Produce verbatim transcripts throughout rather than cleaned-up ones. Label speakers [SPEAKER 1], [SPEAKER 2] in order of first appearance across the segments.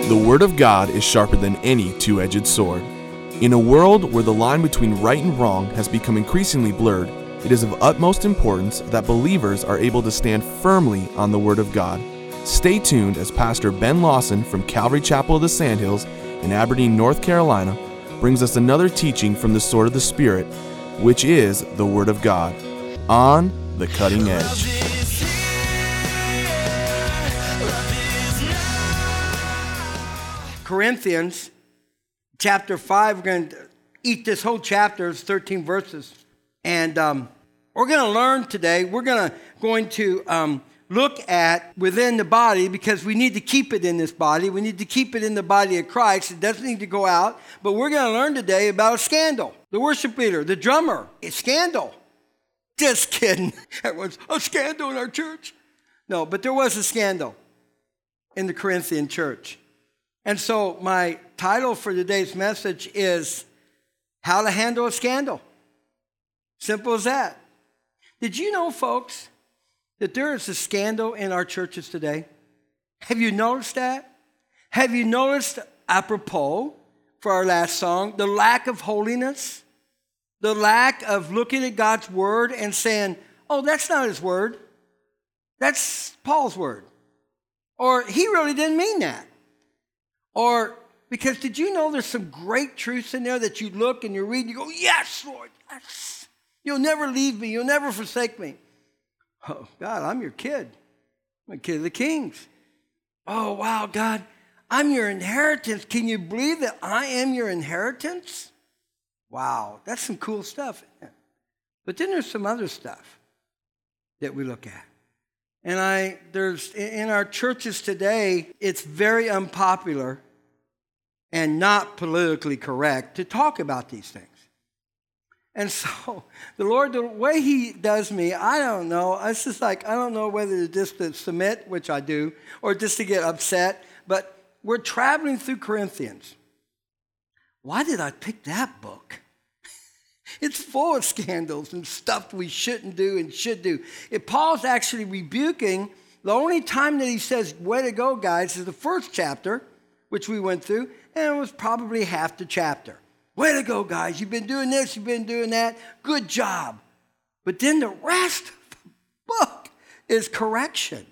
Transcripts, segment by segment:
[SPEAKER 1] The Word of God is sharper than any two-edged sword. In a world where the line between right and wrong has become increasingly blurred, it is of utmost importance that believers are able to stand firmly on the Word of God. Stay tuned as Pastor Ben Lawson from Calvary Chapel of the Sandhills in Aberdeen, North Carolina, brings us another teaching from the sword of the Spirit, which is the Word of God, on the cutting edge.
[SPEAKER 2] Corinthians chapter five, we're going to eat this whole chapter. It's thirteen verses. And um, we're going to learn today, we're going to going to um, look at within the body, because we need to keep it in this body. We need to keep it in the body of Christ. It doesn't need to go out. But we're going to learn today about a scandal. The worship leader, the drummer, a scandal. Just kidding. Everyone's, a scandal in our church. No, but there was a scandal in the Corinthian church. And so my title for today's message is How to Handle a Scandal. Simple as that. Did you know, folks, that there is a scandal in our churches today? Have you noticed that? Have you noticed, apropos for our last song, the lack of holiness? The lack of looking at God's word and saying, oh, that's not his word. That's Paul's word. Or he really didn't mean that. Or, because did you know there's some great truths in there that you look and you read and you go, yes, Lord, yes. You'll never leave me. You'll never forsake me. Oh, God, I'm your kid. I'm a kid of the kings. Oh, wow, God, I'm your inheritance. Can you believe that I am your inheritance? Wow, that's some cool stuff. But then there's some other stuff that we look at. And I, there's, in our churches today, it's very unpopular and not politically correct to talk about these things. And so the Lord, the way he does me, I don't know. It's just like, I don't know whether to just to submit, which I do, or just to get upset. But we're traveling through Corinthians. Why did I pick that book? It's full of scandals and stuff we shouldn't do and should do. If Paul's actually rebuking, the only time that he says, way to go, guys, is the first chapter, which we went through, and it was probably half the chapter. Way to go, guys. You've been doing this, you've been doing that. Good job. But then the rest of the book is correction.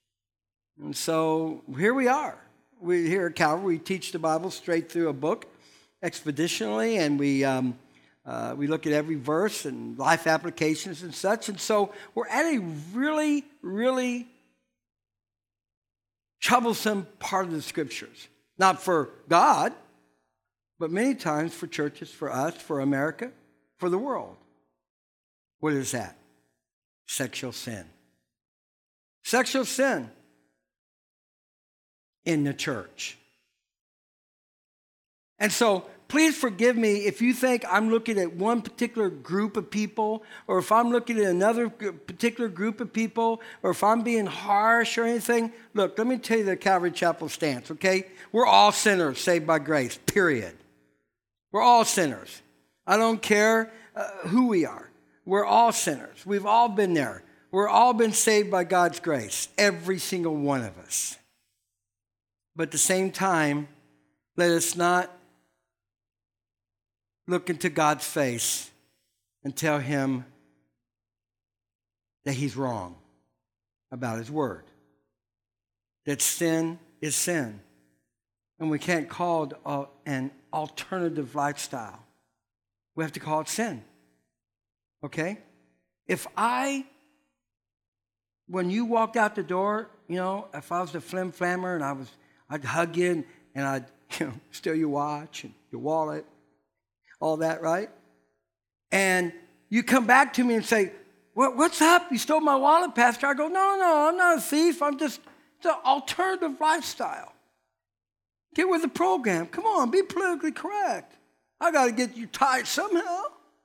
[SPEAKER 2] And so here we are. We here at Calvary, we teach the Bible straight through a book expeditionally, and we... Um, Uh, we look at every verse and life applications and such. And so we're at a really, really troublesome part of the scriptures. Not for God, but many times for churches, for us, for America, for the world. What is that? Sexual sin. Sexual sin in the church. And so, please forgive me if you think I'm looking at one particular group of people, or if I'm looking at another particular group of people, or if I'm being harsh or anything. Look, let me tell you the Calvary Chapel stance, okay? We're all sinners saved by grace, period. We're all sinners. I don't care uh, who we are. We're all sinners. We've all been there. We're all been saved by God's grace, every single one of us. But at the same time, let us not look into God's face and tell him that he's wrong about his word. That sin is sin. And we can't call it a, an alternative lifestyle. We have to call it sin. Okay? If I, when you walked out the door, you know, if I was a flim-flammer and I was, I'd hug you and, and I'd, you know, steal your watch and your wallet, all that, right? And you come back to me and say, what, what's up? You stole my wallet, Pastor. I go, no, no, I'm not a thief. I'm just, it's an alternative lifestyle. Get with the program. Come on, be politically correct. I got to get you tied somehow.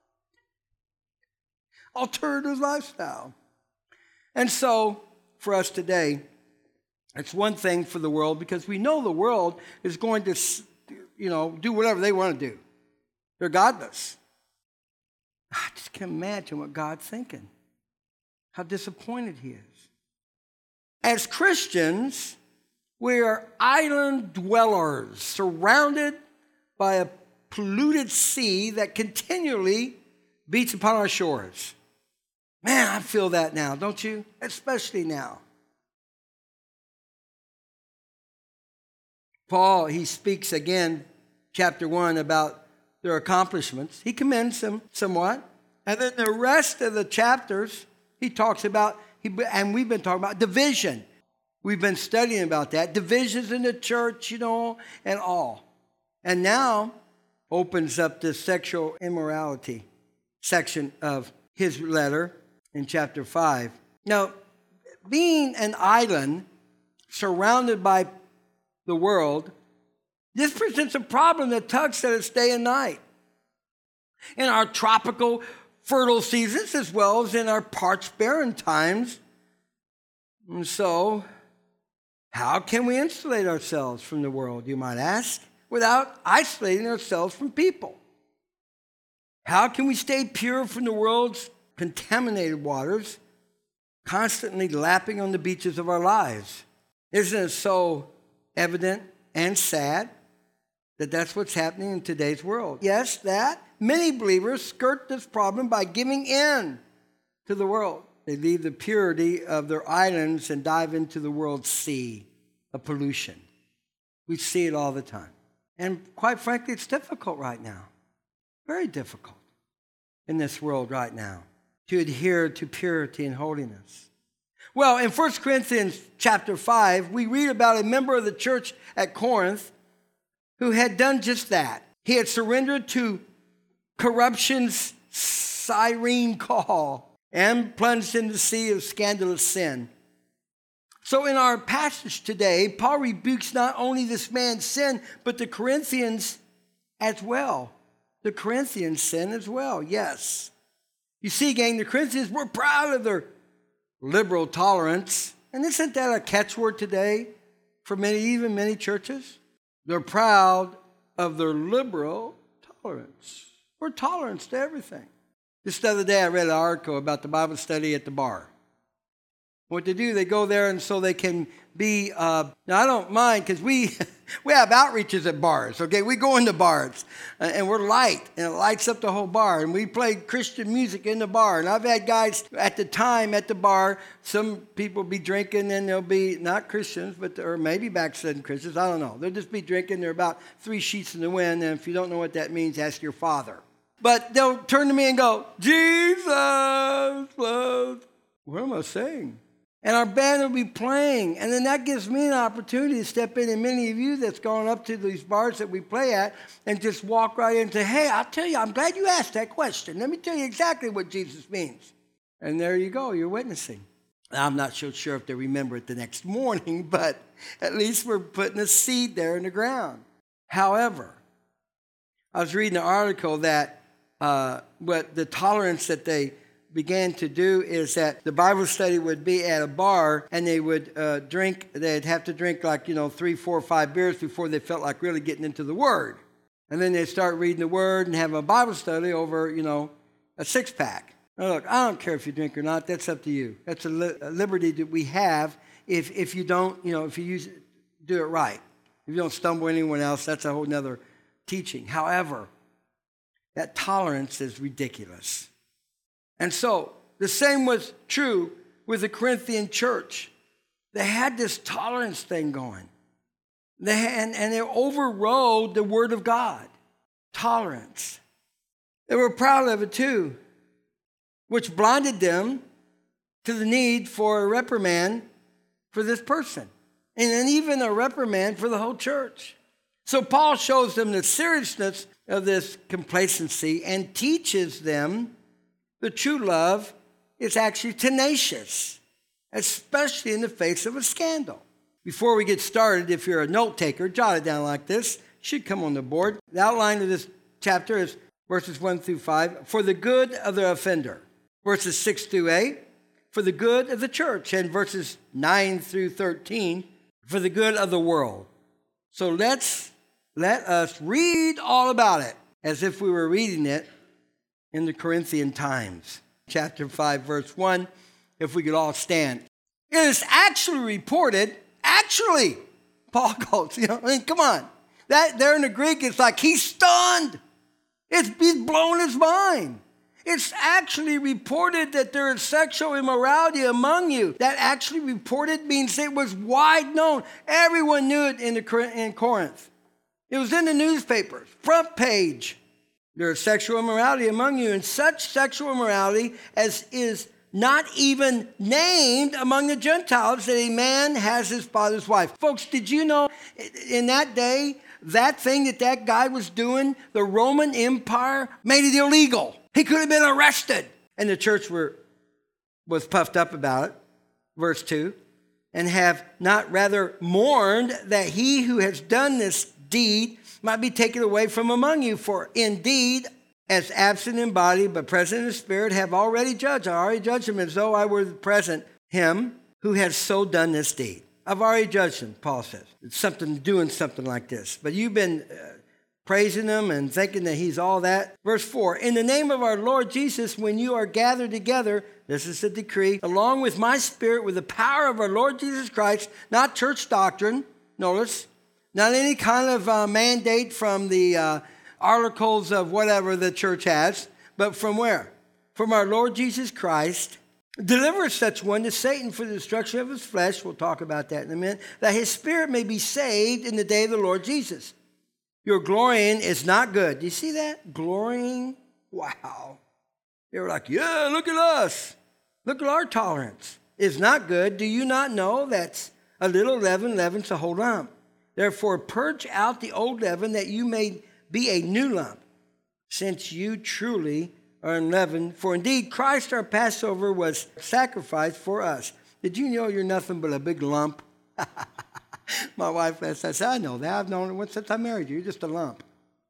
[SPEAKER 2] Alternative lifestyle. And so, for us today, it's one thing for the world, because we know the world is going to, you know, do whatever they want to do. They're godless. I just can't imagine what God's thinking. How disappointed he is. As Christians, We are island dwellers surrounded by a polluted sea that continually beats upon our shores. Man, I feel that now, don't you? Especially now. Paul, he speaks again, chapter one, about their accomplishments. He commends them somewhat. And then the rest of the chapters, he talks about, he, and we've been talking about division. We've been studying about that. Divisions in the church, you know, and all. And now opens up this sexual immorality section of his letter in chapter five. Now, being an island surrounded by the world, this presents a problem that tugs at us day and night. In our tropical, fertile seasons, as well as in our parched, barren times. And so, how can we insulate ourselves from the world, you might ask, without isolating ourselves from people? How can we stay pure from the world's contaminated waters, constantly lapping on the beaches of our lives? Isn't it so evident and sad that that's what's happening in today's world? Yes, that many believers skirt this problem by giving in to the world. They leave the purity of their islands and dive into the world's sea of pollution. We see it all the time. And quite frankly, it's difficult right now. Very difficult in this world right now to adhere to purity and holiness. Well, in First Corinthians chapter five, we read about a member of the church at Corinth who had done just that. He had surrendered to corruption's siren call and plunged in the sea of scandalous sin. So in our passage today, Paul rebukes not only this man's sin, but the Corinthians as well. The Corinthians' sin as well, yes. You see, gang, the Corinthians were proud of their liberal tolerance. And isn't that a catchword today for many, even many churches? They're proud of their liberal tolerance. We're tolerant to everything. Just the other day, I read an article about the Bible study at the bar. What they do, they go there and so they can be, uh, now I don't mind because we we have outreaches at bars, okay? We go into bars and we're light and it lights up the whole bar and we play Christian music in the bar. And I've had guys at the time at the bar, some people be drinking and they'll be not Christians, but or maybe backslidden Christians, I don't know. They'll just be drinking, they're about three sheets in the wind, and if you don't know what that means, ask your father. But they'll turn to me and go, Jesus loves. What am I saying? And our band will be playing. And then that gives me an opportunity to step in. And many of you that's gone up to these bars that we play at and just walk right in and say, hey, I'll tell you, I'm glad you asked that question. Let me tell you exactly what Jesus means. And there you go, you're witnessing. I'm not so sure if they remember it the next morning, but at least we're putting a seed there in the ground. However, I was reading an article that uh, what the tolerance that they began to do is that the Bible study would be at a bar and they would uh, drink, they'd have to drink like, you know, three, four, five beers before they felt like really getting into the Word. And then they'd start reading the Word and have a Bible study over, you know, a six-pack. Now look, I don't care if you drink or not. That's up to you. That's a, li- a liberty that we have if if you don't, you know, if you use it, do it right. If you don't stumble anyone else, that's a whole nother teaching. However, that tolerance is ridiculous. And so, the same was true with the Corinthian church. They had this tolerance thing going. They had, and, and they overrode the Word of God. Tolerance. They were proud of it too, which blinded them to the need for a reprimand for this person. And then even a reprimand for the whole church. So Paul shows them the seriousness of this complacency and teaches them the true love is actually tenacious, especially in the face of a scandal. Before we get started, if you're a note taker, jot it down like this. It should come on the board. The outline of this chapter is verses one through five, for the good of the offender. Verses six through eight, for the good of the church. And verses nine through thirteen, for the good of the world. So let's let us read all about it as if we were reading it in the Corinthian times. Chapter five, verse one, if we could all stand. It is actually reported, actually, Paul goes, you know, I mean, come on. That there in the Greek, it's like he's stunned. It's, he's blown his mind. It's actually reported that there is sexual immorality among you. That actually reported means it was wide known. Everyone knew it in, the, in Corinth. It was in the newspapers, front page. There is sexual immorality among you, and such sexual immorality as is not even named among the Gentiles, that a man has his father's wife. Folks, did you know in that day, that thing that that guy was doing, the Roman Empire made it illegal. He could have been arrested. And the church were, was puffed up about it. Verse two. And have not rather mourned that he who has done this deed might be taken away from among you. For indeed, as absent in body, but present in spirit, have already judged. I already judged him as though I were present. Him who has so done this deed. I've already judged him, Paul says. It's something doing something like this. But you've been uh, praising him and thinking that he's all that. Verse four, in the name of our Lord Jesus, when you are gathered together, this is the decree, along with my spirit, with the power of our Lord Jesus Christ, not church doctrine, notice, not any kind of uh, mandate from the uh, articles of whatever the church has, but from where? From our Lord Jesus Christ. Deliver such one to Satan for the destruction of his flesh. We'll talk about that in a minute. That his spirit may be saved in the day of the Lord Jesus. Your glorying is not good. Do you see that? Glorying? Wow. They were like, yeah, look at us. Look at our tolerance. It's not good. Do you not know that a little leaven leavens the whole lump? Therefore, purge out the old leaven that you may be a new lump, since you truly are unleavened. For indeed, Christ our Passover was sacrificed for us. Did you know you're nothing but a big lump? My wife asked, I said, I know that. I've known it since I married you. You're just a lump.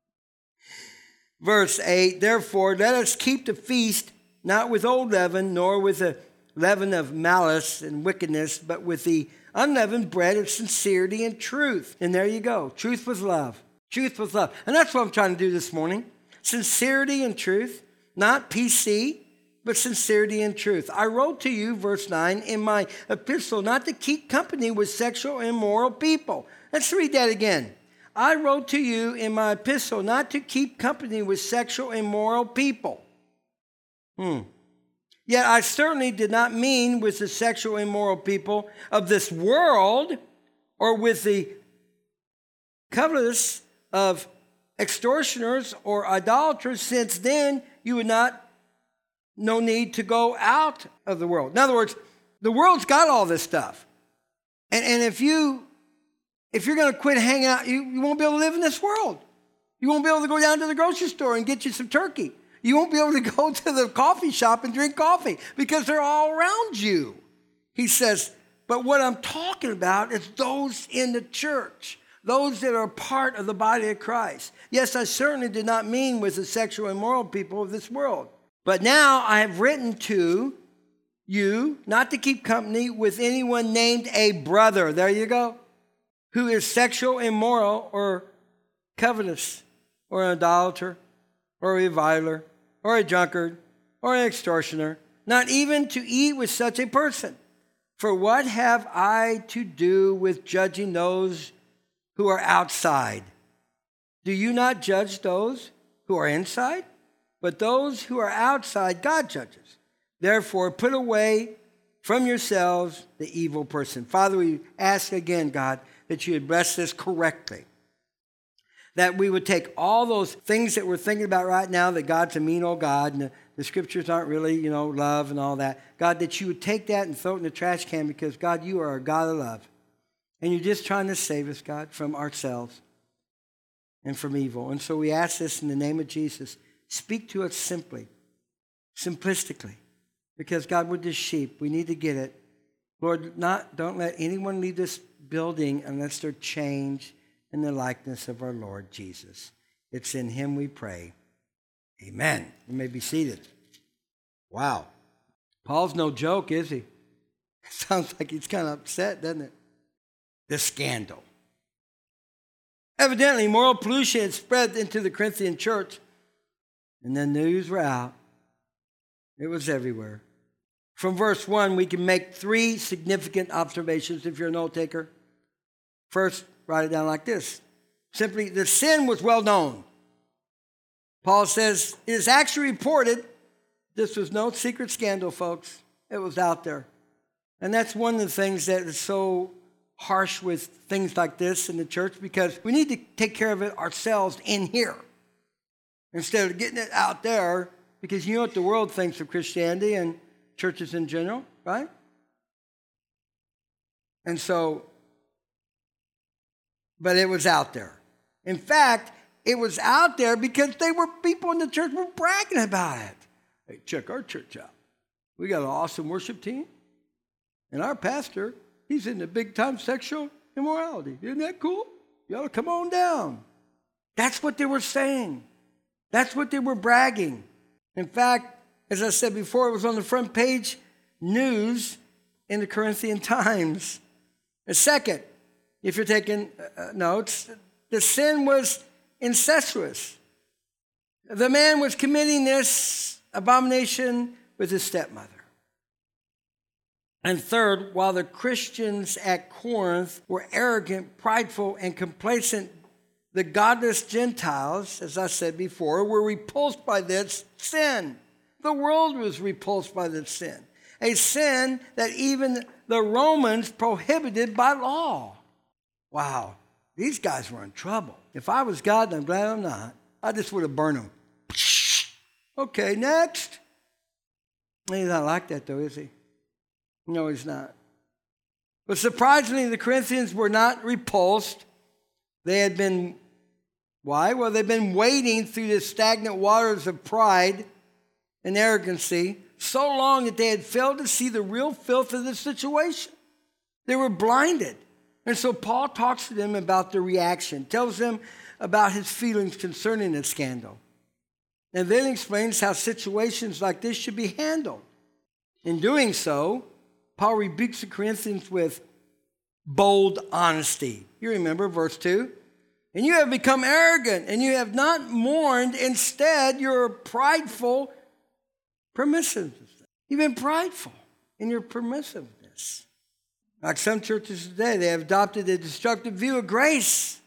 [SPEAKER 2] Verse eight, therefore, let us keep the feast, not with old leaven, nor with the leaven of malice and wickedness, but with the unleavened bread of sincerity and truth. And there you go. Truth with love. Truth with love. And that's what I'm trying to do this morning. Sincerity and truth. Not P C, but sincerity and truth. I wrote to you, verse nine, in my epistle, not to keep company with sexual immoral people. Let's read that again. I wrote to you in my epistle not to keep company with sexual immoral people. Hmm. Yet I certainly did not mean with the sexual immoral people of this world, or with the covetous of extortioners or idolaters, since then you would not, no need to go out of the world. In other words, the world's got all this stuff. And, and if, you, if you're going to quit hanging out, you, you won't be able to live in this world. You won't be able to go down to the grocery store and get you some turkey. You won't be able to go to the coffee shop and drink coffee because they're all around you. He says, but what I'm talking about is those in the church, those that are part of the body of Christ. Yes, I certainly did not mean with the sexual immoral people of this world. But now I have written to you not to keep company with anyone named a brother. There you go. Who is sexual, immoral, or covetous, or an idolater, or a reviler, or a drunkard, or an extortioner, not even to eat with such a person. For what have I to do with judging those who are outside? Do you not judge those who are inside? But those who are outside, God judges. Therefore, put away from yourselves the evil person. Father, we ask again, God, that you would bless this correctly. That we would take all those things that we're thinking about right now, that God's a mean old God, and the, the scriptures aren't really, you know, love and all that. God, that you would take that and throw it in the trash can, because, God, you are a God of love. And you're just trying to save us, God, from ourselves and from evil. And so we ask this in the name of Jesus. Speak to us simply, simplistically, because, God, we're just sheep. We need to get it. Lord, not, don't let anyone leave this building unless they're changed in the likeness of our Lord Jesus. It's in him we pray. Amen. You may be seated. Wow. Paul's no joke, is he? Sounds like he's kind of upset, doesn't it? The scandal. Evidently, moral pollution had spread into the Corinthian church, and the news were out. It was everywhere. From verse one, we can make three significant observations if you're a note taker. First, write it down like this. Simply, the sin was well known. Paul says, it is actually reported. This was no secret scandal, folks. It was out there. And that's one of the things that is so harsh with things like this in the church, because we need to take care of it ourselves in here instead of getting it out there, because you know what the world thinks of Christianity and churches in general, right? And so, but it was out there. In fact, it was out there because they were people in the church were bragging about it. Hey, check our church out. We got an awesome worship team. And our pastor, he's into big-time sexual immorality. Isn't that cool? You ought to come on down. That's what they were saying. That's what they were bragging. In fact, as I said before, it was on the front page news in the Corinthian Times. A second, if you're taking uh, notes, the sin was incestuous. The man was committing this abomination with his stepmother. And third, while the Christians at Corinth were arrogant, prideful, and complacent, the godless Gentiles, as I said before, were repulsed by this sin. The world was repulsed by this sin. A sin that even the Romans prohibited by law. Wow, these guys were in trouble. If I was God, and I'm glad I'm not, I just would have burned them. Okay, next. He's not like that though, is he? No, he's not. But surprisingly, the Corinthians were not repulsed. They had been, why? Well, they've been wading through the stagnant waters of pride and arrogancy so long that they had failed to see the real filth of the situation. They were blinded. And so Paul talks to them about the reaction, tells them about his feelings concerning the scandal, and then explains how situations like this should be handled. In doing so, Paul rebukes the Corinthians with bold honesty. You remember verse two? And you have become arrogant, and you have not mourned. Instead, you're prideful, permissive. You've been prideful in your permissiveness. Like some churches today, they have adopted a destructive view of grace.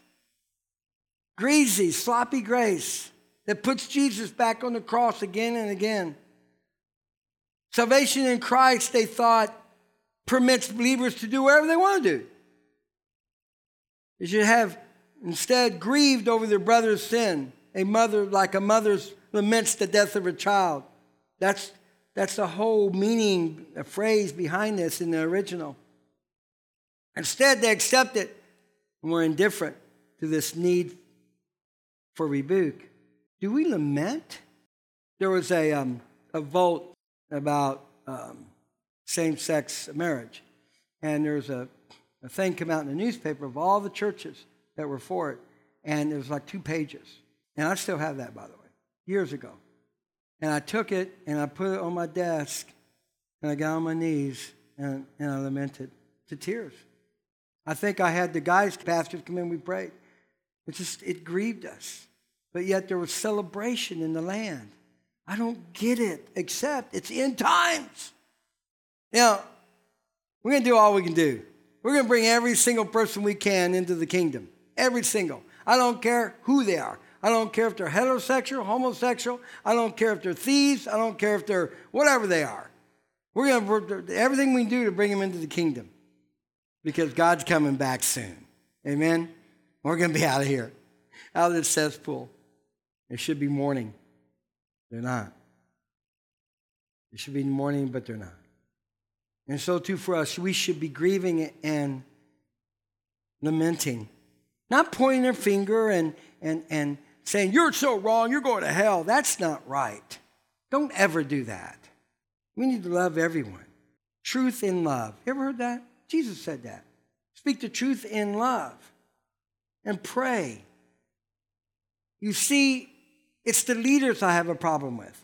[SPEAKER 2] Greasy, sloppy grace that puts Jesus back on the cross again and again. Salvation in Christ, they thought, permits believers to do whatever they want to do. They should have instead grieved over their brother's sin. A mother, like a mother's laments the death of her child. That's, that's the whole meaning, a phrase behind this in the original. Instead, they accept it and were indifferent to this need for rebuke. Do we lament? There was a, um, a vote about um, same-sex marriage. And there's a, a thing come out in the newspaper of all the churches that were for it. And it was like two pages. And I still have that, by the way, years ago. And I took it and I put it on my desk and I got on my knees and, and I lamented to tears. I think I had the guys, pastors come in, we prayed. It just, it grieved us. But yet there was celebration in the land. I don't get it, except it's end times. Now, we're going to do all we can do. We're going to bring every single person we can into the kingdom. Every single. I don't care who they are. I don't care if they're heterosexual, homosexual. I don't care if they're thieves. I don't care if they're whatever they are. We're going to do everything we can do to bring them into the kingdom. Because God's coming back soon. Amen? We're going to be out of here. Out of this cesspool. There should be mourning. They're not. There should be mourning, but they're not. And so too for us, we should be grieving and lamenting. Not pointing their finger and, and, and saying, you're so wrong, you're going to hell. That's not right. Don't ever do that. We need to love everyone. Truth in love. You ever heard that? Jesus said that. Speak the truth in love. And pray. You see, it's the leaders I have a problem with.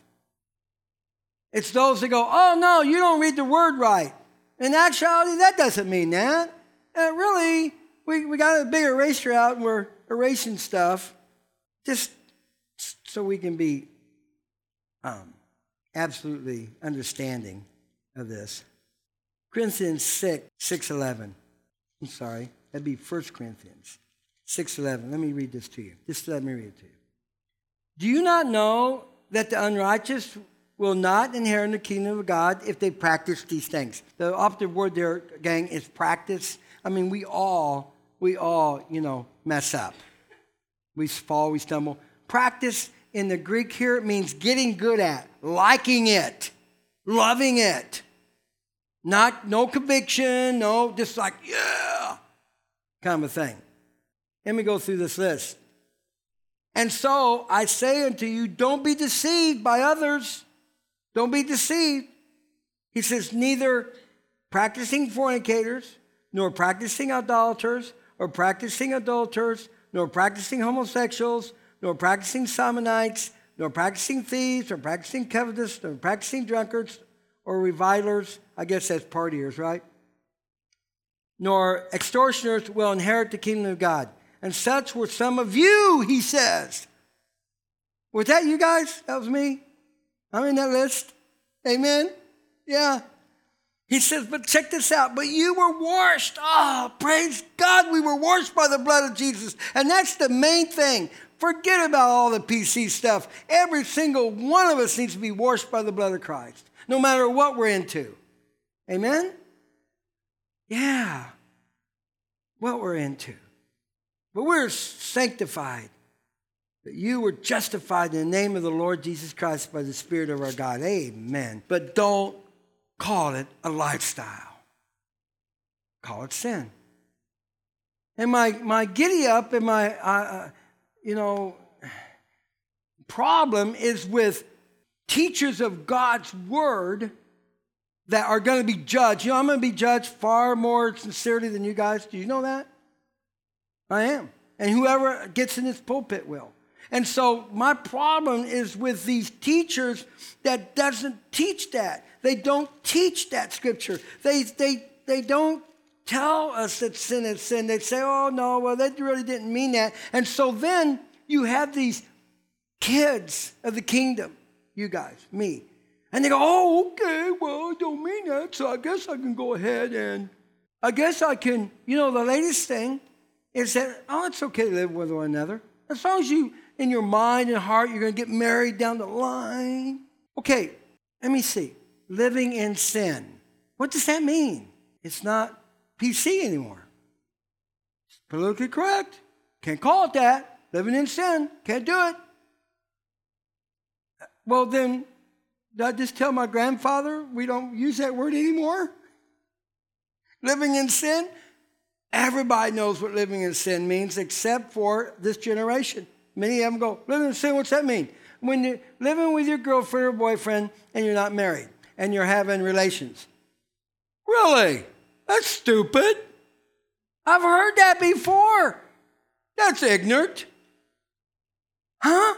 [SPEAKER 2] It's those that go, oh, no, you don't read the word right. In actuality, that doesn't mean that. Uh, really, we, we got a big eraser out and we're erasing stuff just so we can be um, absolutely understanding of this. Corinthians six, six eleven. I'm sorry. That'd be First Corinthians six eleven. Let me read this to you. Just let me read it to you. Do you not know that the unrighteous will not inherit the kingdom of God if they practice these things? The operative word there, gang, is practice. I mean, we all, we all, you know, mess up. We fall, we stumble. Practice in the Greek here, it means getting good at, liking it, loving it. Not, no conviction, no, just like, yeah, kind of a thing. Let me go through this list. And so I say unto you, don't be deceived by others. Don't be deceived. He says, neither practicing fornicators, nor practicing idolaters, or practicing adulterers, nor practicing homosexuals, nor practicing sodomites, nor practicing thieves, nor practicing covetous, nor practicing drunkards, or revilers. I guess that's partiers, right? Nor extortioners will inherit the kingdom of God. And such were some of you, he says. Was that you guys? That was me. I'm in that list. Amen? Yeah. He says, but check this out. But you were washed. Oh, praise God, we were washed by the blood of Jesus. And that's the main thing. Forget about all the P C stuff. Every single one of us needs to be washed by the blood of Christ, no matter what we're into. Amen? Yeah. What we're into. But we're sanctified. But you were justified in the name of the Lord Jesus Christ by the Spirit of our God. Amen. But don't call it a lifestyle. Call it sin. And my, my giddy up and my, uh, you know, problem is with teachers of God's word that are going to be judged. You know, I'm going to be judged far more sincerely than you guys. Do you know that? I am. And whoever gets in this pulpit will. And so my problem is with these teachers that doesn't teach that. They don't teach that scripture. They, they, they don't tell us that sin is sin. They say, oh, no, well, they really didn't mean that. And so then you have these kids of the kingdom, you guys, me. And they go, oh, okay, well, I don't mean that, so I guess I can go ahead and I guess I can, you know, the latest thing is that, oh, it's okay to live with one another. As long as you, in your mind and heart, you're going to get married down the line. Okay, let me see. Living in sin. What does that mean? It's not P C anymore. It's politically correct. Can't call it that. Living in sin. Can't do it. Well, then, did I just tell my grandfather we don't use that word anymore? Living in sin? Everybody knows what living in sin means except for this generation. Many of them go, living in sin, what's that mean? When you're living with your girlfriend or boyfriend and you're not married and you're having relations. Really? That's stupid. I've heard that before. That's ignorant. Huh?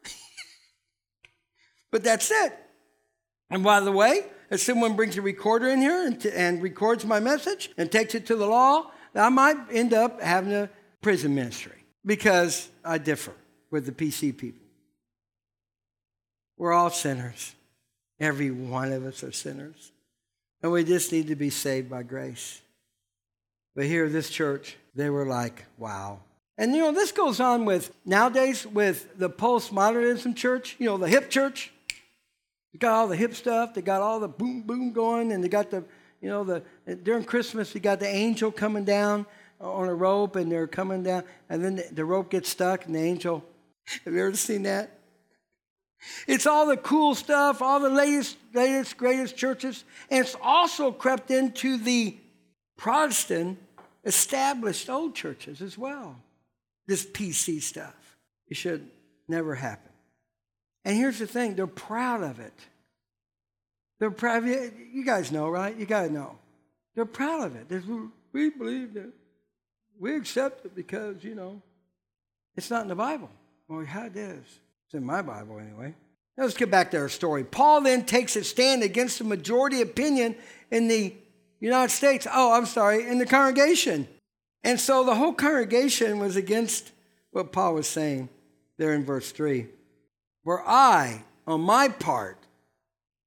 [SPEAKER 2] But that's it. And by the way, if someone brings a recorder in here and, t- and records my message and takes it to the law, I might end up having a prison ministry because I differ with the P C people. We're all sinners. Every one of us are sinners. And we just need to be saved by grace. But here, this church, they were like, wow. And, you know, this goes on with, nowadays, with the postmodernism church, you know, the hip church. They got all the hip stuff. They got all the boom, boom going. And they got the, you know, the during Christmas, you got the angel coming down on a rope. And they're coming down. And then the, the rope gets stuck and the angel. Have you ever seen that? It's all the cool stuff, all the latest, latest, greatest churches. And it's also crept into the Protestant established old churches as well. This P C stuff. It should never happen. And here's the thing, they're proud of it. They're proud of it. You guys know, right? You got to know. They're proud of it. There's, we believe that. We accept it because, you know, it's not in the Bible. Well, yeah, it is. It's in my Bible anyway. Now let's get back to our story. Paul then takes a stand against the majority opinion in the United States. Oh, I'm sorry, in the congregation. And so the whole congregation was against what Paul was saying there in verse three. For I, on my part,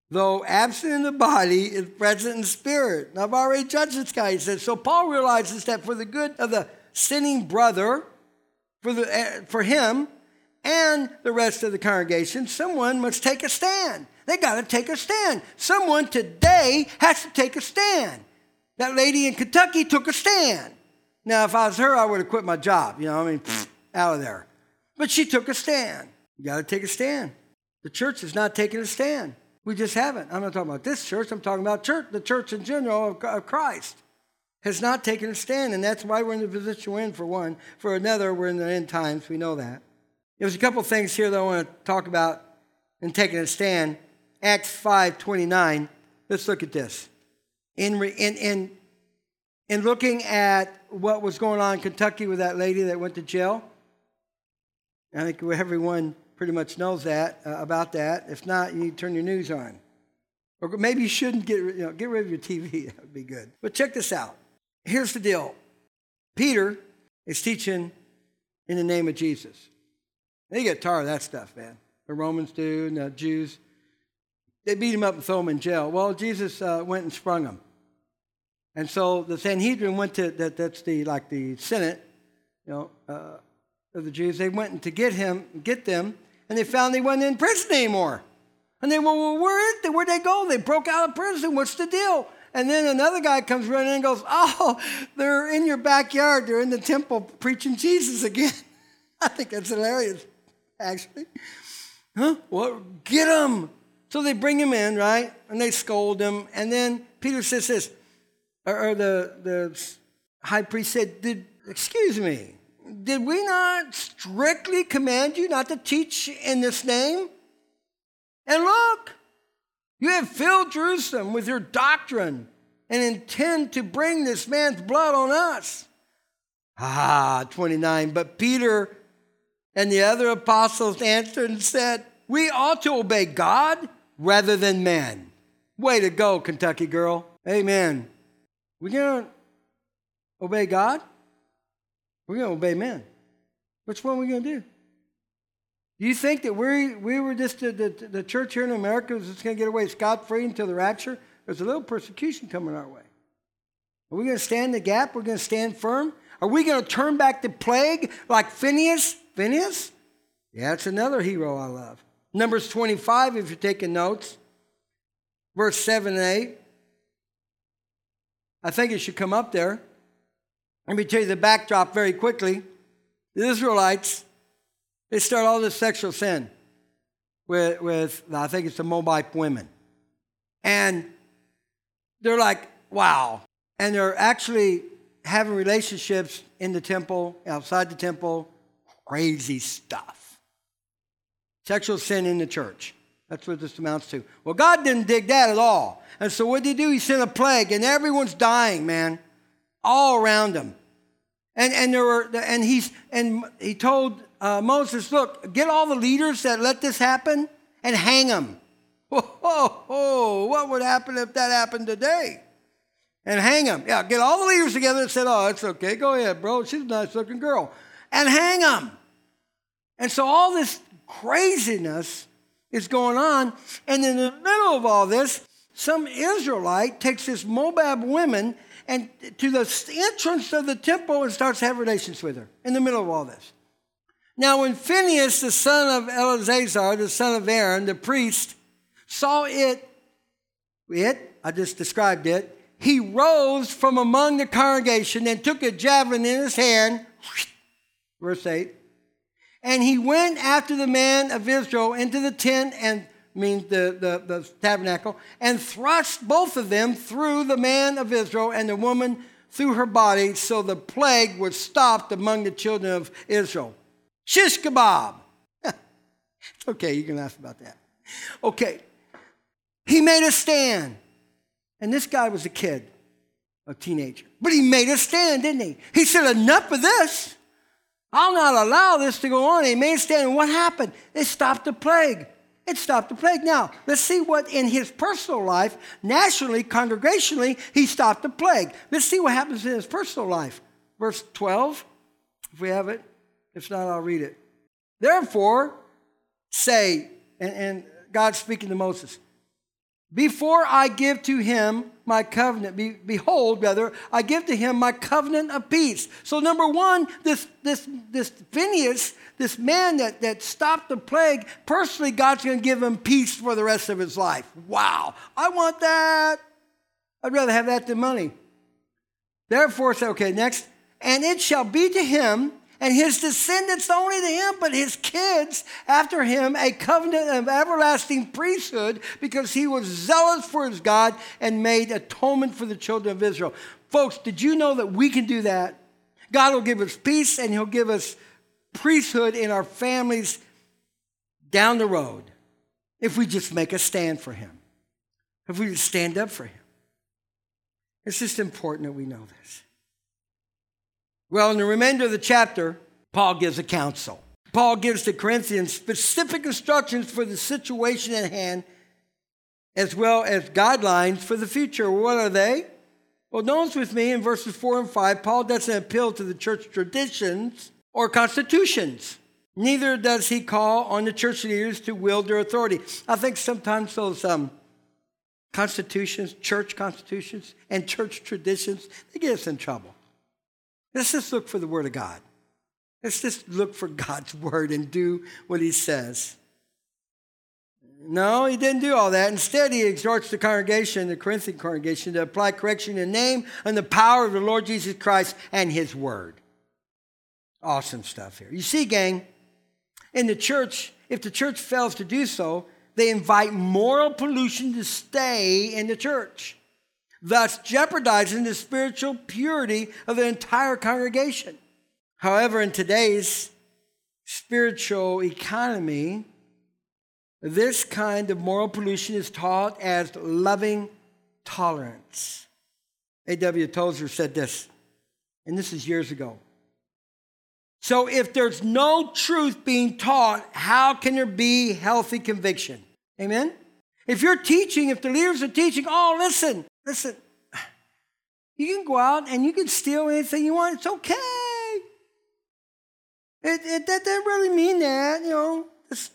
[SPEAKER 2] though absent in the body, is present in spirit. And I've already judged this guy, he says. So Paul realizes that for the good of the sinning brother, for, the, uh, for him and the rest of the congregation, someone must take a stand. They got to take a stand. Someone today has to take a stand. That lady in Kentucky took a stand. Now, if I was her, I would have quit my job. You know, I mean, pfft, out of there. But she took a stand. You got to take a stand. The church is not taking a stand. We just haven't. I'm not talking about this church. I'm talking about church, the church in general of Christ has not taken a stand. And that's why we're in the position we're in, for one. For another, we're in the end times. We know that. There's a couple things here that I want to talk about in taking a stand. Acts five twenty-nine. Let's look at this. In, in, in, in looking at what was going on in Kentucky with that lady that went to jail, I think everyone pretty much knows that, uh, about that. If not, you need to turn your news on. Or maybe you shouldn't get, you know, get rid of your T V. That would be good. But check this out. Here's the deal. Peter is teaching in the name of Jesus. They get tired of that stuff, man. The Romans do, and the Jews. They beat him up and throw him in jail. Well, Jesus uh, went and sprung him. And so the Sanhedrin went to, that, that's the like the Senate, you know, uh, of the Jews. They went to get him, get them, and they found they wasn't in prison anymore. And they went, well, where is they? Where'd they go? They broke out of prison. What's the deal? And then another guy comes running in and goes, oh, they're in your backyard. They're in the temple preaching Jesus again. I think that's hilarious, actually. Huh? Well, get them. So they bring him in, right? And they scold him. And then Peter says this, or, or the, the high priest said, "Did excuse me, did we not strictly command you not to teach in this name? And look, you have filled Jerusalem with your doctrine and intend to bring this man's blood on us." Ah, twenty-nine. But Peter and the other apostles answered and said, "We ought to obey God rather than man." Way to go, Kentucky girl. Amen. We're going to obey God? We're going to obey men. Which one are we going to do? Do you think that we we were just the, the, the church here in America was just going to get away scot-free until the rapture? There's a little persecution coming our way. Are we going to stand the gap? We're going to stand firm? Are we going to turn back the plague like Phineas? Phineas? Yeah, that's another hero I love. Numbers twenty-five, if you're taking notes. Verse seven and eight. I think it should come up there. Let me tell you the backdrop very quickly. The Israelites, they start all this sexual sin with, with I think it's the Moabite women. And they're like, wow. And they're actually having relationships in the temple, outside the temple, crazy stuff. Sexual sin in the church. That's what this amounts to. Well, God didn't dig that at all. And so what did he do? He sent a plague, and everyone's dying, man, all around them. And and there were and he's and he told uh, Moses, look, get all the leaders that let this happen and hang them. Whoa, whoa, whoa, what would happen if that happened today? And hang them. Yeah, get all the leaders together and said, oh, it's okay, go ahead, bro. She's a nice-looking girl. And hang them. And so all this craziness is going on. And in the middle of all this, some Israelite takes this Moab woman and to the entrance of the temple and starts to have relations with her in the middle of all this. Now, when Phinehas, the son of Eleazar, the son of Aaron, the priest, saw it, it, I just described it, he rose from among the congregation and took a javelin in his hand, verse eight, and he went after the man of Israel into the tent, and means the, the, the tabernacle, and thrust both of them through the man of Israel and the woman through her body, so the plague was stopped among the children of Israel. Shish kebab. It's okay, you can laugh about that. Okay. He made a stand. And this guy was a kid, a teenager. But he made a stand, didn't he? He said, enough of this. I'll not allow this to go on. He made a stand. And what happened? It stopped the plague. It stopped the plague. Now, let's see what in his personal life, nationally, congregationally, he stopped the plague. Let's see what happens in his personal life. Verse twelve, if we have it. If not, I'll read it. Therefore, say, and, and God's speaking to Moses, Before I give to him my covenant, be, behold, rather, I give to him my covenant of peace. So number one, this this this Phineas, this man that, that stopped the plague, personally, God's going to give him peace for the rest of his life. Wow, I want that. I'd rather have that than money. Therefore, say, okay, next. And it shall be to him and his descendants, not only to him, but his kids after him, a covenant of everlasting priesthood, because he was zealous for his God and made atonement for the children of Israel. Folks, did you know that we can do that? God will give us peace and he'll give us priesthood in our families down the road if we just make a stand for him, if we just stand up for him. It's just important that we know this. Well, in the remainder of the chapter, Paul gives a counsel. Paul gives the Corinthians specific instructions for the situation at hand, as well as guidelines for the future. What are they? Well, notice with me in verses four and five, Paul doesn't appeal to the church traditions or constitutions. Neither does he call on the church leaders to wield their authority. I think sometimes those um, constitutions, church constitutions, and church traditions, they get us in trouble. Let's just look for the Word of God. Let's just look for God's Word and do what he says. No, he didn't do all that. Instead, he exhorts the congregation, the Corinthian congregation, to apply correction in the name and the power of the Lord Jesus Christ and his Word. Awesome stuff here. You see, gang, in the church, if the church fails to do so, they invite moral pollution to stay in the church, thus jeopardizing the spiritual purity of the entire congregation. However, in today's spiritual economy, this kind of moral pollution is taught as loving tolerance. A W Tozer said this, and this is years ago. So if there's no truth being taught, how can there be healthy conviction? Amen? If you're teaching, if the leaders are teaching, oh, listen, listen, you can go out and you can steal anything you want. It's okay. It, it that doesn't really mean that, you know. It's,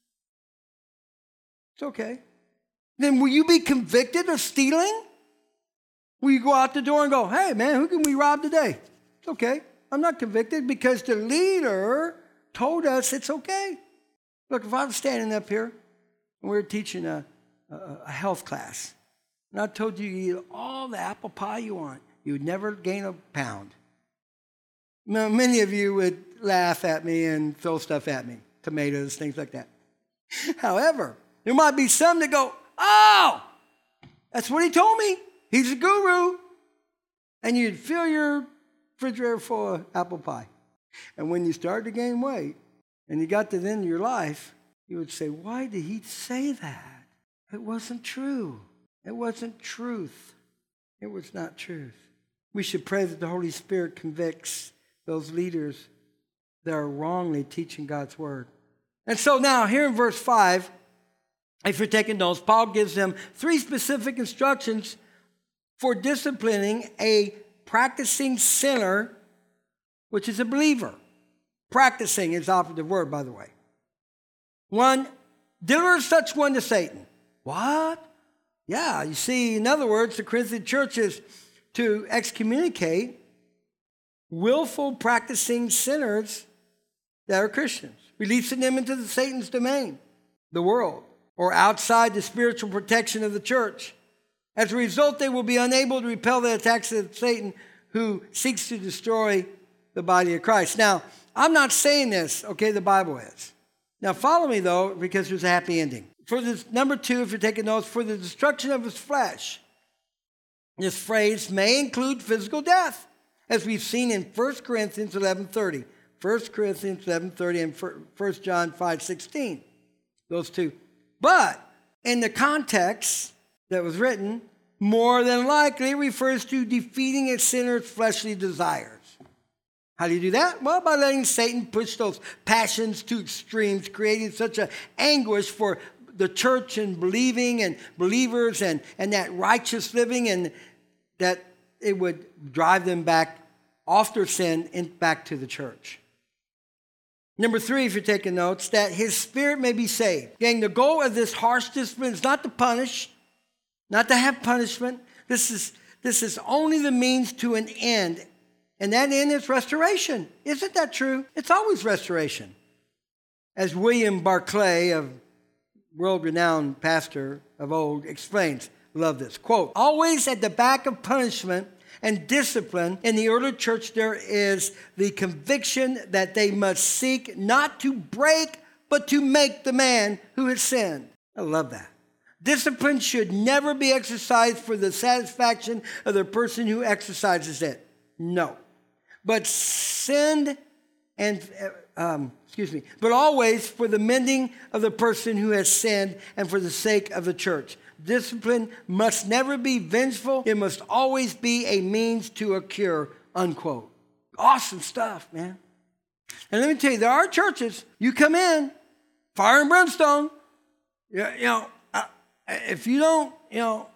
[SPEAKER 2] it's okay. Then will you be convicted of stealing? Will you go out the door and go, hey, man, who can we rob today? It's okay. I'm not convicted because the leader told us it's okay. Look, if I was standing up here and we were teaching a, a, a health class, and I told you you eat all the apple pie you want, you would never gain a pound. Now, many of you would laugh at me and throw stuff at me, tomatoes, things like that. However, there might be some that go, oh, that's what he told me. He's a guru. And you'd fill your refrigerator full of apple pie. And when you started to gain weight and you got to the end of your life, you would say, why did he say that? It wasn't true. It wasn't truth. It was not truth. We should pray that the Holy Spirit convicts those leaders that are wrongly teaching God's word. And so now, here in verse five, if you're taking notes, Paul gives them three specific instructions for disciplining a practicing sinner, which is a believer. Practicing is the operative word, by the way. One, deliver such one to Satan. What? Yeah, you see, in other words, the Corinthian church is to excommunicate willful practicing sinners that are Christians, releasing them into the Satan's domain, the world, or outside the spiritual protection of the church. As a result, they will be unable to repel the attacks of Satan, who seeks to destroy the body of Christ. Now, I'm not saying this, okay, the Bible is. Now, follow me, though, because there's a happy ending. For this, number two, if you're taking notes, for the destruction of his flesh, this phrase may include physical death, as we've seen in First Corinthians eleven thirty. First Corinthians eleven thirty and First John five sixteen. Those two. But in the context that was written, more than likely refers to defeating a sinner's fleshly desires. How do you do that? Well, by letting Satan push those passions to extremes, creating such an anguish for the church and believing and believers and, and that righteous living, and that it would drive them back off their sin and back to the church. Number three, if you're taking notes, that his spirit may be saved. Gang, the goal of this harsh discipline is not to punish, not to have punishment. This is, this is only the means to an end. And that end is restoration. Isn't that true? It's always restoration. As William Barclay, a world-renowned pastor of old, explains, love this, quote, always at the back of punishment and discipline in the early church there is the conviction that they must seek not to break, but to make the man who has sinned. I love that. Discipline should never be exercised for the satisfaction of the person who exercises it. No. But sinned and, um, excuse me, but always for the mending of the person who has sinned and for the sake of the church. Discipline must never be vengeful. It must always be a means to a cure, unquote. Awesome stuff, man. And let me tell you, there are churches, you come in, fire and brimstone. You, you know, uh, if you don't, you know,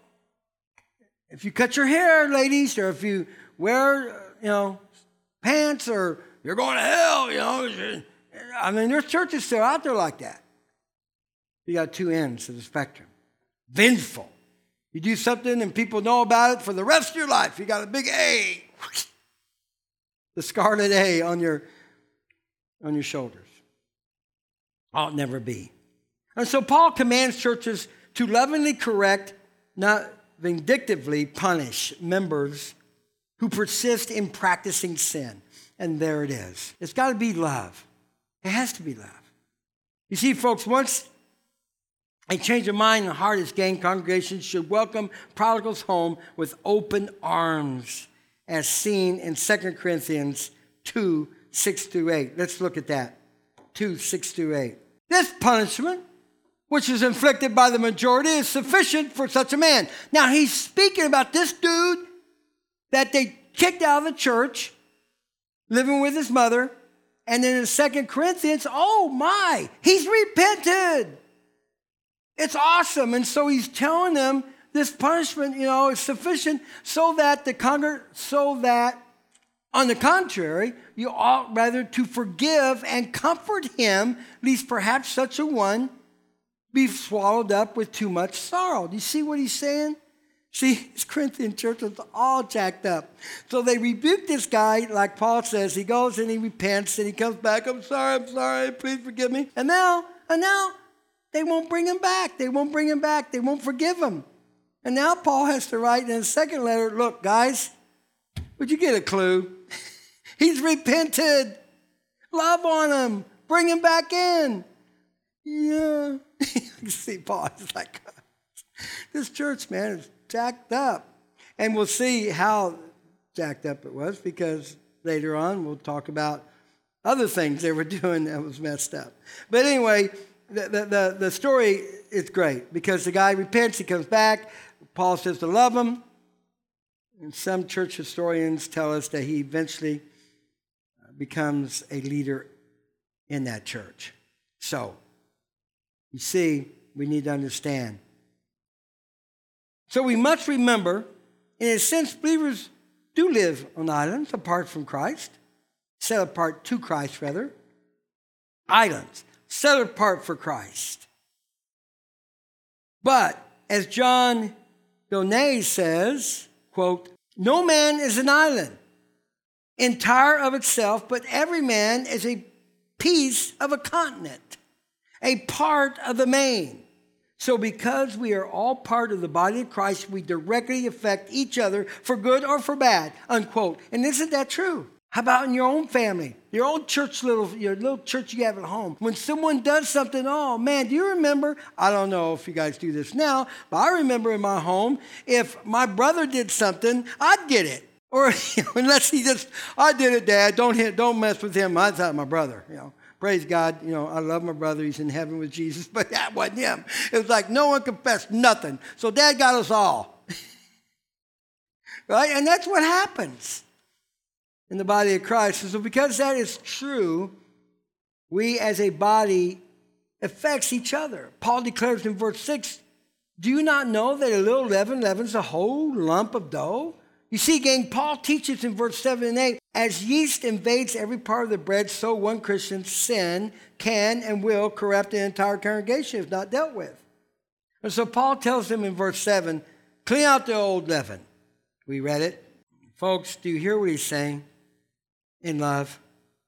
[SPEAKER 2] if you cut your hair, ladies, or if you wear, you know, pants, or you're going to hell, you know. I mean, there's churches still out there like that. You got two ends of the spectrum. Vengeful. You do something and people know about it for the rest of your life. You got a big A. The scarlet A on your, on your shoulders. Ought never be. And so Paul commands churches to lovingly correct, not vindictively punish members who persist in practicing sin. And there it is. It's got to be love. It has to be love. You see, folks, once a change of mind and heart is gained, congregations should welcome prodigals home with open arms, as seen in Second Corinthians two, six through eight. Let's look at that. two, six through eight. This punishment, which is inflicted by the majority, is sufficient for such a man. Now, he's speaking about this dude that they kicked out of the church, living with his mother. And then in Second Corinthians, oh my, he's repented. It's awesome. And so he's telling them this punishment, you know, is sufficient so that the congr- so that, on the contrary, you ought rather to forgive and comfort him, lest perhaps such a one be swallowed up with too much sorrow. Do you see what he's saying? See, this Corinthian church was all jacked up. So they rebuke this guy, like Paul says. He goes and he repents and he comes back. I'm sorry, I'm sorry, please forgive me. And now, and now, they won't bring him back. They won't bring him back. They won't forgive him. And now Paul has to write in his second letter, look, guys, would you get a clue? He's repented. Love on him. Bring him back in. Yeah. You see, Paul is like, this church, man, is jacked up. And we'll see how jacked up it was, because later on we'll talk about other things they were doing that was messed up. But anyway, the, the, the, the story is great, because the guy repents, he comes back. Paul says to love him. And some church historians tell us that he eventually becomes a leader in that church. So, you see, we need to understand. So we must remember, in a sense, believers do live on islands apart from Christ, set apart to Christ, rather. Islands, set apart for Christ. But, as John Donay says, quote, no man is an island, entire of itself, but every man is a piece of a continent, a part of the main. So because we are all part of the body of Christ, we directly affect each other for good or for bad, unquote. And isn't that true? How about in your own family, your own church, little your little church you have at home? When someone does something, oh man, do you remember? I don't know if you guys do this now, but I remember in my home, if my brother did something, I'd get it. Or you know, unless he just, I did it, Dad. Don't hit, don't mess with him. I thought my brother, you know. Praise God, you know, I love my brother. He's in heaven with Jesus, but that wasn't him. It was like no one confessed nothing. So Dad got us all. Right? And that's what happens in the body of Christ. And so because that is true, we as a body affects each other. Paul declares in verse six, do you not know that a little leaven leavens a whole lump of dough? You see, gang, Paul teaches in verse seven and eight, as yeast invades every part of the bread, so one Christian's sin can and will corrupt the entire congregation if not dealt with. And so Paul tells them in verse seven, Clean out the old leaven. We read it. Folks, do you hear what he's saying in love?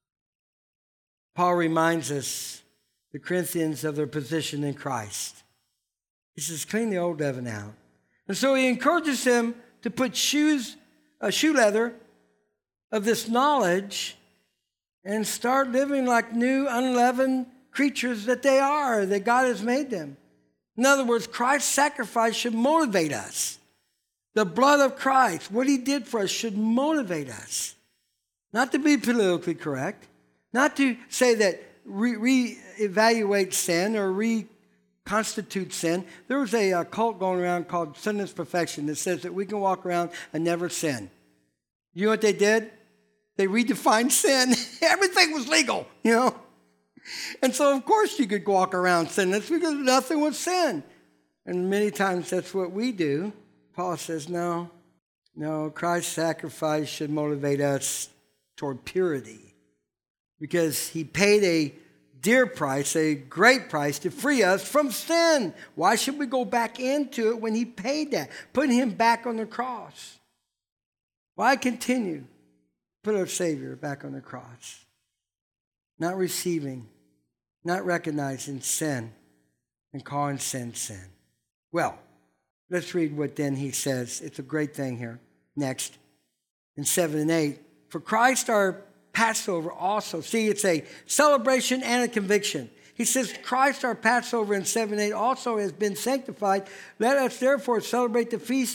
[SPEAKER 2] Paul reminds us, the Corinthians, of their position in Christ. He says, clean the old leaven out. And so he encourages them to put shoes, uh, shoe leather of this knowledge and start living like new, unleavened creatures that they are, that God has made them. In other words, Christ's sacrifice should motivate us. The blood of Christ, what he did for us, should motivate us. Not to be politically correct, not to say that re- re-evaluate sin or reconstitute sin. There was a, a cult going around called Sinless Perfection that says that we can walk around and never sin. You know what they did? They redefined sin. Everything was legal, you know. And so, of course, you could walk around sinless because nothing was sin. And many times that's what we do. Paul says, no, no, Christ's sacrifice should motivate us toward purity because he paid a dear price, a great price to free us from sin. Why should we go back into it when he paid that, putting him back on the cross? Why continue? Put our Savior back on the cross. Not receiving, not recognizing sin and calling sin sin. Well, let's read what then he says. It's a great thing here. Next, in seven and eight. For Christ our Passover also. See, it's a celebration and a conviction. He says, Christ our Passover in seven and eight also has been sanctified. Let us therefore celebrate the feast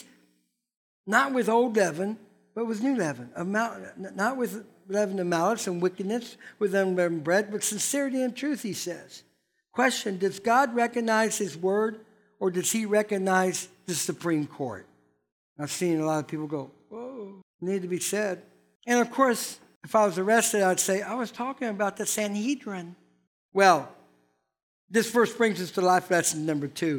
[SPEAKER 2] not with old leaven, but with new leaven. Not with leaven of malice and wickedness, with unleavened bread, but sincerity and truth, he says. Question, does God recognize his word, or does he recognize the Supreme Court? I've seen a lot of people go, whoa, need to be said. And of course, if I was arrested, I'd say, I was talking about the Sanhedrin. Well, this verse brings us to life lesson number two.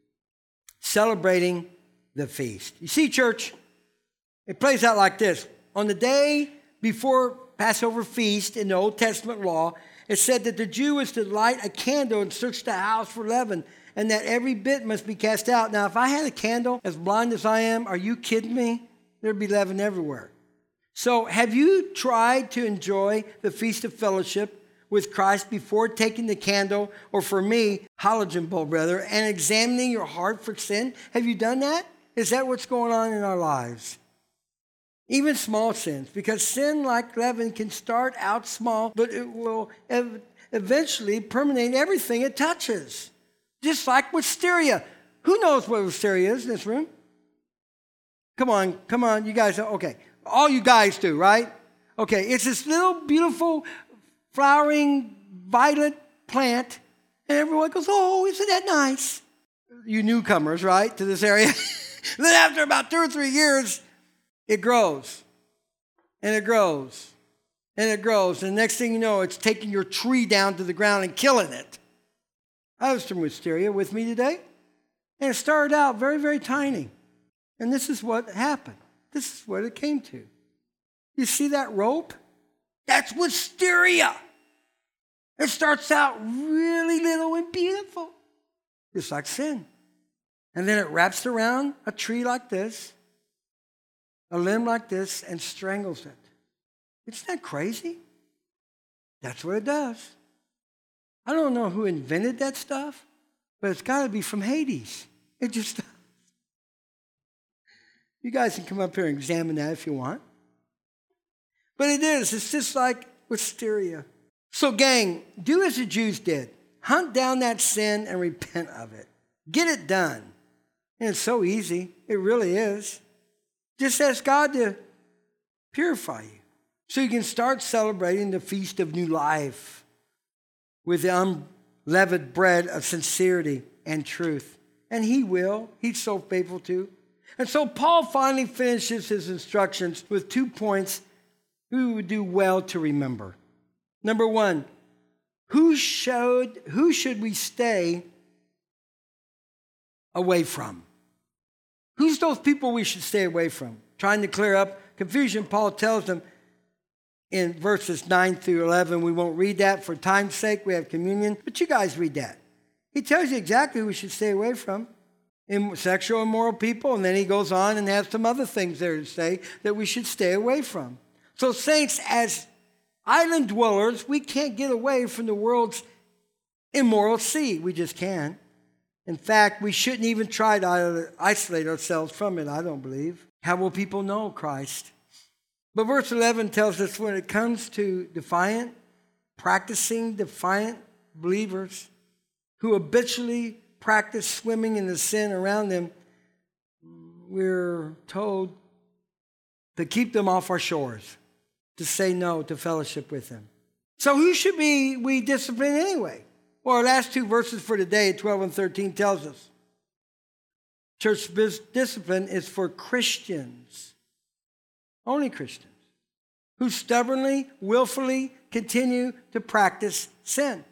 [SPEAKER 2] Celebrating the feast. You see, church, it plays out like this. On the day before Passover feast in the Old Testament law, it said that the Jew was to light a candle and search the house for leaven, and that every bit must be cast out. Now, if I had a candle as blind as I am, are you kidding me? There'd be leaven everywhere. So have you tried to enjoy the Feast of Fellowship with Christ before taking the candle, or for me, halogen bulb rather, and examining your heart for sin? Have you done that? Is that what's going on in our lives? Even small sins, because sin like leaven can start out small, but it will ev- eventually permeate everything it touches. Just like wisteria. Who knows what wisteria is in this room? Come on, come on, you guys, okay. All you guys do, right? Okay, it's this little beautiful flowering violet plant, and everyone goes, oh, isn't that nice? You newcomers, right, to this area. Then after about two or three years, it grows, and it grows, and it grows. And the next thing you know, it's taking your tree down to the ground and killing it. I have some wisteria with me today, and it started out very, very tiny. And this is what happened. This is what it came to. You see that rope? That's wisteria. It starts out really little and beautiful, just like sin. And then it wraps around a tree like this, a limb like this, and strangles it. Isn't that crazy? That's what it does. I don't know who invented that stuff, but it's got to be from Hades. It just does. You guys can come up here and examine that if you want. But it is. It's just like wisteria. So, gang, do as the Jews did. Hunt down that sin and repent of it. Get it done. And it's so easy. It really is. Just ask God to purify you so you can start celebrating the feast of new life with the unleavened bread of sincerity and truth. And he will. He's so faithful to. And so Paul finally finishes his instructions with two points we would do well to remember. Number one, who should, who should we stay away from? Who's those people we should stay away from? Trying to clear up confusion, Paul tells them in verses nine through eleven. We won't read that for time's sake. We have communion. But you guys read that. He tells you exactly who we should stay away from. in sexual immoral people, and then he goes on and has some other things there to say that we should stay away from. So saints, as island dwellers, we can't get away from the world's immoral sea. We just can't. In fact, we shouldn't even try to isolate ourselves from it, I don't believe. How will people know Christ? But verse eleven tells us when it comes to defiant, practicing defiant believers who habitually practice swimming in the sin around them, we're told to keep them off our shores, to say no to fellowship with them. So who should be we discipline anyway? Well, our last two verses for today, twelve and thirteen, tells us church discipline is for Christians, only Christians, who stubbornly, willfully continue to practice sin.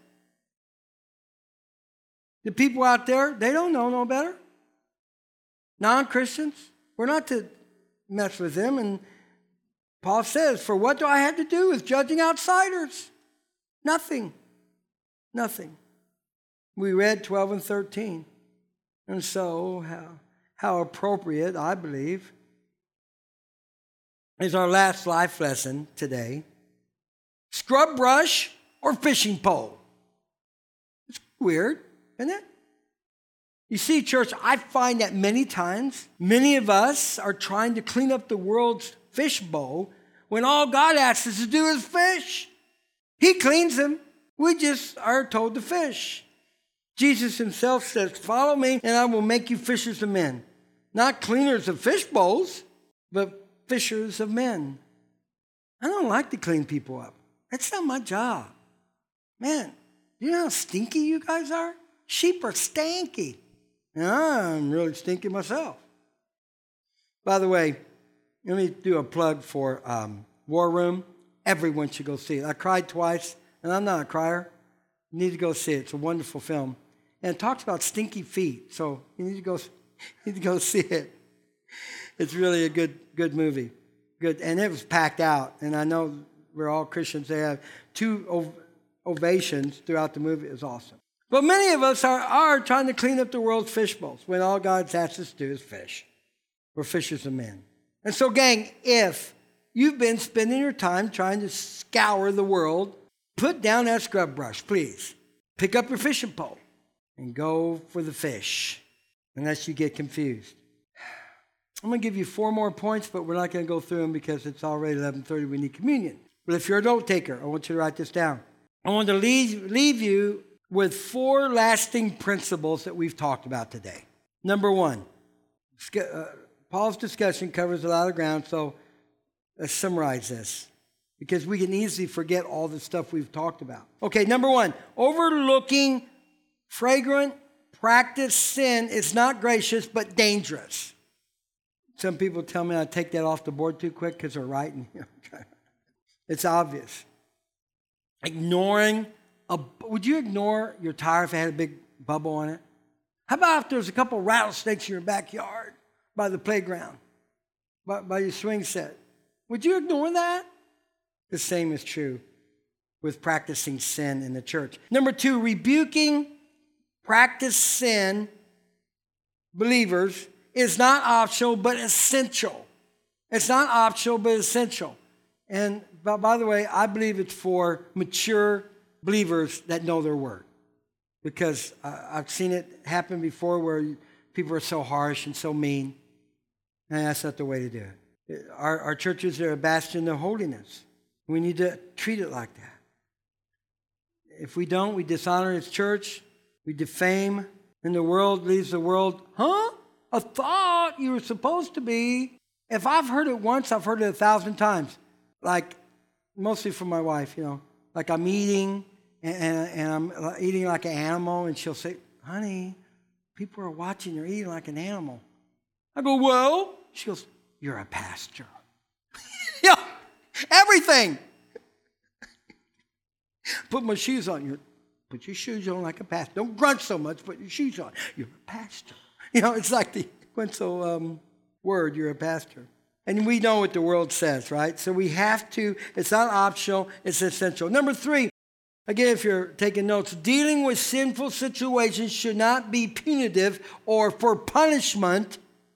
[SPEAKER 2] The people out there, they don't know no better. Non-Christians, we're not to mess with them. And Paul says, for what do I have to do with judging outsiders? Nothing. Nothing. We read twelve and thirteen. And so, how, how appropriate, I believe, is our last life lesson today. Scrub brush or fishing pole? It's weird, isn't it? You see, church, I find that many times, many of us are trying to clean up the world's fish bowl when all God asks us to do is fish. He cleans them. We just are told to fish. Jesus himself says, follow me and I will make you fishers of men. Not cleaners of fish bowls, but fishers of men. I don't like to clean people up. That's not my job. Man, you know how stinky you guys are? Sheep are stanky. And I'm really stinky myself. By the way, let me do a plug for um, War Room. Everyone should go see it. I cried twice, and I'm not a crier. You need to go see it. It's a wonderful film. And it talks about stinky feet, so you need to go, you need to go see it. It's really a good good movie. Good, and it was packed out. And I know we're all Christians. They have two ov- ovations throughout the movie. It was awesome. But many of us are, are trying to clean up the world's fish bowls when all God's asked us to do is fish. We're fishers of men. And so, gang, if you've been spending your time trying to scour the world, put down that scrub brush, please. Pick up your fishing pole and go for the fish, unless you get confused. I'm going to give you four more points, but we're not going to go through them because it's already eleven thirty. We need communion. But if you're a note taker, I want you to write this down. I want to leave, leave you with four lasting principles that we've talked about today. Number one, uh, Paul's discussion covers a lot of ground, so let's summarize this because we can easily forget all the stuff we've talked about. Okay, number one, overlooking fragrant practice sin is not gracious but dangerous. Some people tell me I take that off the board too quick because they're writing. It's obvious. Ignoring a, would you ignore your tire if it had a big bubble on it? How about if there's a couple rattlesnakes in your backyard by the playground, by, by your swing set? Would you ignore that? The same is true with practicing sin in the church. Number two, rebuking practice sin believers is not optional but essential. It's not optional but essential. And by, by the way, I believe it's for mature believers that know their word. Because uh, I've seen it happen before where people are so harsh and so mean. And that's not the way to do it. Our, our churches are a bastion of holiness. We need to treat it like that. If we don't, we dishonor its church. We defame. And the world leaves the world, huh? I thought you were supposed to be. If I've heard it once, I've heard it a thousand times. Like, mostly from my wife, you know. Like I'm eating, and, and, and I'm eating like an animal, and she'll say, honey, people are watching, you're eating like an animal. I go, well? She goes, you're a pastor. Yeah, everything. Put my shoes on. You're, put your shoes on like a pastor. Don't grunt so much, put your shoes on. You're a pastor. You know, it's like the quintessential um, word, you're a pastor. And we know what the world says, right? So we have to, it's not optional, it's essential. Number three, Again, if you're taking notes, dealing with sinful situations should not be punitive or for punishment,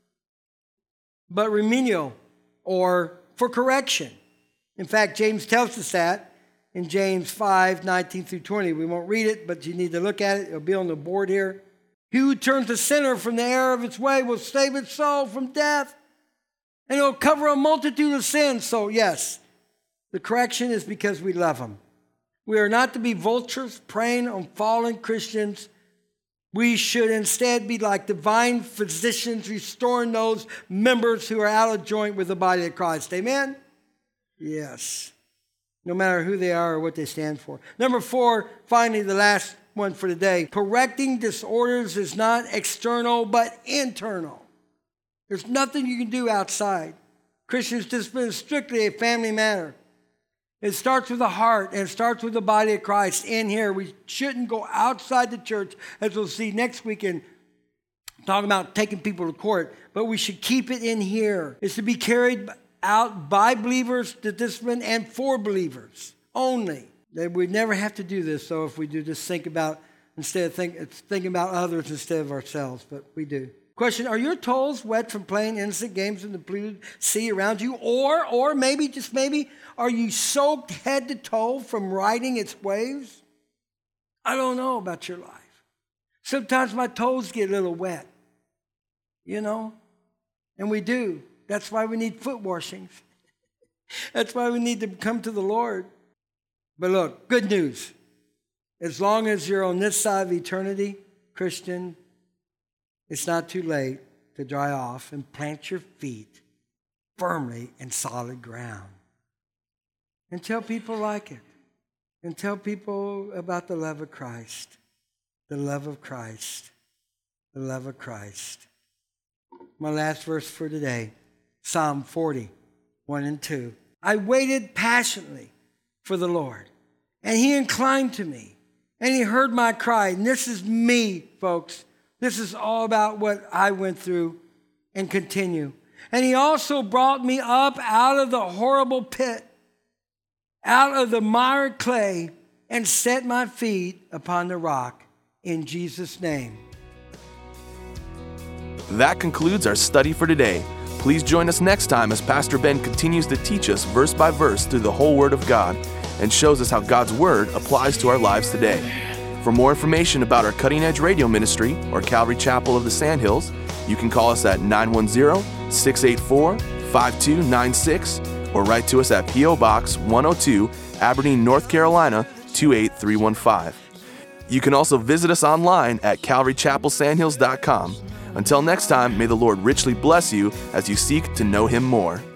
[SPEAKER 2] but remedial or for correction. In fact, James tells us that in James five, nineteen through twenty. We won't read it, but you need to look at it. It'll be on the board here. He who turns a sinner from the error of its way will save its soul from death, and it will cover a multitude of sins. So yes, the correction is because we love them. We are not to be vultures preying on fallen Christians. We should instead be like divine physicians restoring those members who are out of joint with the body of Christ. Amen? Yes. No matter who they are or what they stand for. Number four, finally, the last one for today. Correcting disorders is not external, but internal. There's nothing you can do outside. Christian discipline is strictly a family matter. It starts with the heart and it starts with the body of Christ in here. We shouldn't go outside the church, as we'll see next weekend, talking about taking people to court. But we should keep it in here. It's to be carried out by believers, the discipline, and for believers only. That we never have to do this, though, if we do just think about, instead of think, thinking about others instead of ourselves, but we do. Question, are your toes wet from playing innocent games in the polluted sea around you? Or, or maybe, just maybe, are you soaked head to toe from riding its waves? I don't know about your life. Sometimes my toes get a little wet, you know, and we do. That's why we need foot washings. That's why we need to come to the Lord. But look, good news. As long as you're on this side of eternity, Christian, it's not too late to dry off and plant your feet firmly in solid ground. And tell people like it. And tell people about the love of Christ. The love of Christ. The love of Christ. My last verse for today. Psalm forty, one and two. I waited passionately for the Lord, and he inclined to me, and he heard my cry. And this is me, folks. This is all about what I went through and continue. And he also brought me up out of the horrible pit, out of the miry clay, and set my feet upon the rock. In Jesus' name.
[SPEAKER 1] That concludes our study for today. Please join us next time as Pastor Ben continues to teach us verse by verse through the whole Word of God and shows us how God's Word applies to our lives today. For more information about our Cutting Edge Radio Ministry or Calvary Chapel of the Sandhills, you can call us at nine one zero, six eight four, five two nine six or write to us at P O Box one oh two, Aberdeen, North Carolina two eight three one five. You can also visit us online at calvary chapel sandhills dot com. Until next time, may the Lord richly bless you as you seek to know Him more.